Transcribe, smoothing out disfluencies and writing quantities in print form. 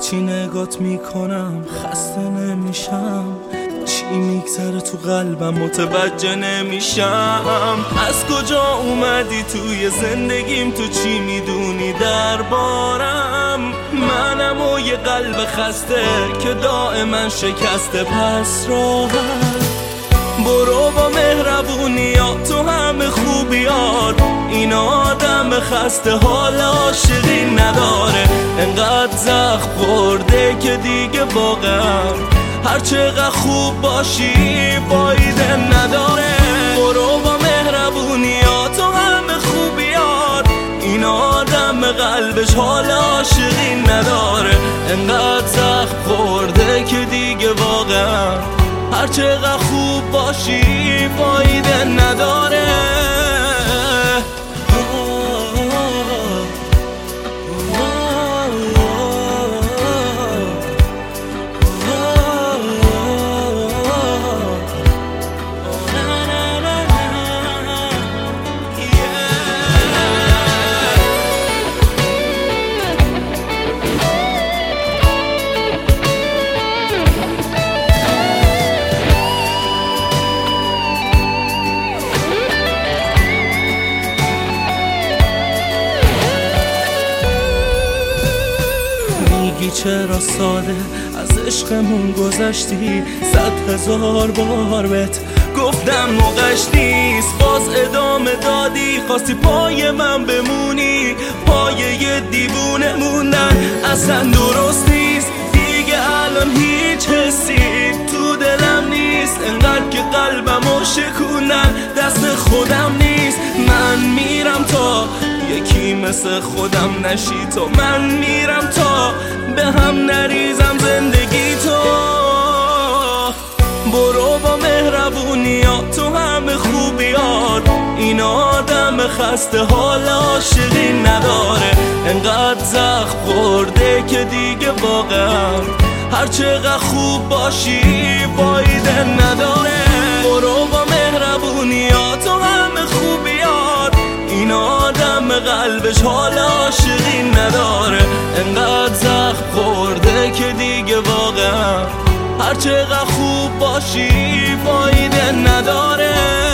هرچی نگات میکنم خسته نمیشم، چی میگذره تو قلبم متوجه نمیشم. از کجا اومدی توی زندگیم، تو چی میدونی دربارم؟ منم و یه قلب خسته که دائما شکسته. پس راحت برو با مهربونیات تو همه خوبیات، این آدم خسته حال عاشقی نداره. انقدر زخم خورده که دیگه واقعا هر چقدر خوب باشی فایده نداره. برو با مهربونیات تو همه خوبیات، این آدم قلبش حال عاشقی نداره. انقدر زخم خورده که دیگه واقعا هر چقدر خوب باشی فایده نداره. میگی چرا ساده از عشقمون گذشتی، 100,000 بار بهت گفتم موقعش نیست، باز ادامه دادی، خواستی پای من بمونی. پای یه دیوونه موندن اصلا درست نیست، دیگه الان هیچ حسی تو دلم نیست. انقدر که قلبمو شکوندن دست خودم نیست. من میرم تا یکی مثل خودم نشی تو، من میرم تا به هم نریزم زندگی تو. برو با مهربونیات تو همه خوبیات، این آدم خسته حال عاشقی نداره. انقدر زخم خورده که دیگه واقعا هر چقدر خوب باشی فایده نداره. برو با مهربونیات تو همه خوبیات، این آدم قلبش حال عاشقی نداره. انقدر زخم خورده که دیگه واقعا هر چقدر خوب باشی فایده نداره.